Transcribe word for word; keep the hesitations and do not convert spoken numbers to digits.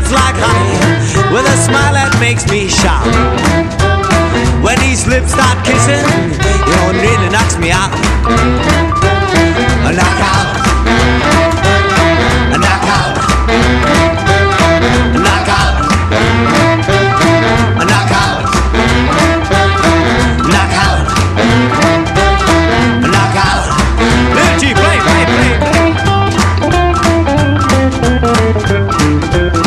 sweet like honey, with a smile that makes me shout. When his lips start kissing, you know, it really knocks me out.